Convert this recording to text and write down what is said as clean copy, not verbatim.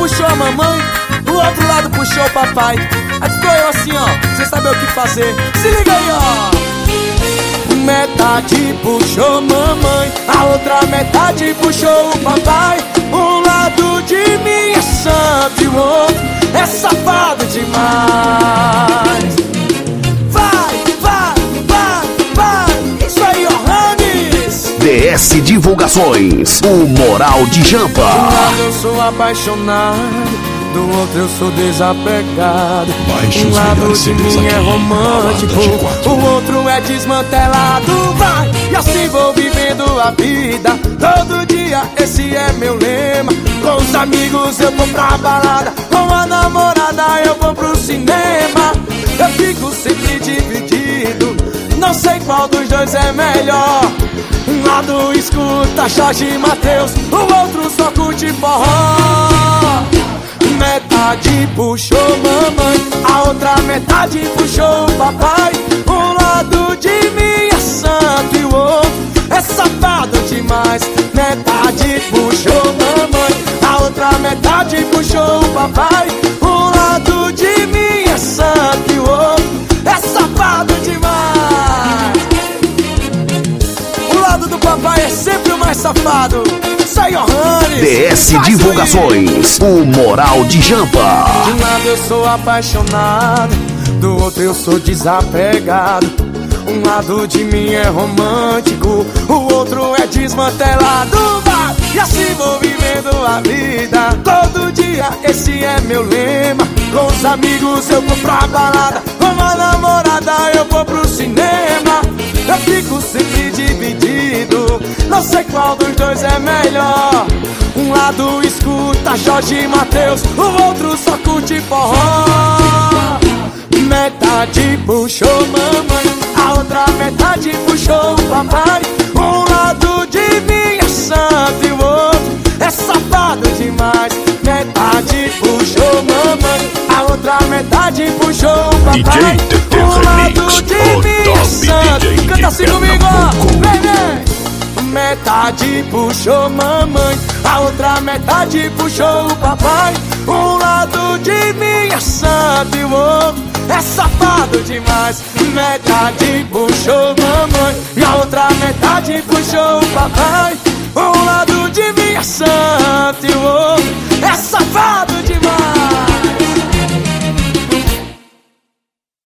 puxou a mamãe, o outro lado puxou o papai. Aí ficou eu assim, ó, sem saber o que fazer. Se liga aí, ó. Metade puxou mamãe, a outra metade puxou o papai. Um lado de mim é santo e o outro é safado demais. Vai, vai, vai, vai. Isso aí, ó, Rames. DS Divulgações, o Moral de Jampa. De um lado eu sou apaixonado, do outro eu sou desapegado. Um lado de mim é romântico, o outro é desmantelado. Vai, e assim vou vivendo a vida. Todo dia esse é meu lema. Com os amigos eu vou pra balada, com a namorada eu vou pro cinema. Eu fico sempre dividido, não sei qual dos dois é melhor. Um lado escuta Jorge e Mateus, o outro só curte forró. Metade puxou mamãe, a outra metade puxou o papai. Um lado de mim é santo e o outro é safado demais. Metade puxou mamãe, a outra metade puxou o papai. Um lado de mim é santo e o outro é safado demais. O lado do papai é sempre o mais safado. DS Divulgações, o Moral de Jampa. De um lado eu sou apaixonado, do outro eu sou desapegado. Um lado de mim é romântico, o outro é desmantelado. Vai, e assim vou vivendo a vida. Todo dia esse é meu lema. Com os amigos eu vou pra balada, com a namorada eu vou pro cinema. Eu fico sempre dividido, não sei qual dos dois é melhor. Um lado escuta Jorge e Mateus, o outro só curte forró. Metade puxou mamãe, a outra metade puxou o papai. Um lado de mim é santo e o outro é safado demais. Metade puxou mamãe, a outra metade puxou o papai. Um lado de mim é santo. Canta assim comigo, ó. Vem, vem. Metade puxou mamãe, a outra metade puxou o papai. Um lado de mim é santo e o outro é safado demais. Metade puxou mamãe e a outra metade puxou o papai. Um lado de mim é santo e o outro é safado demais.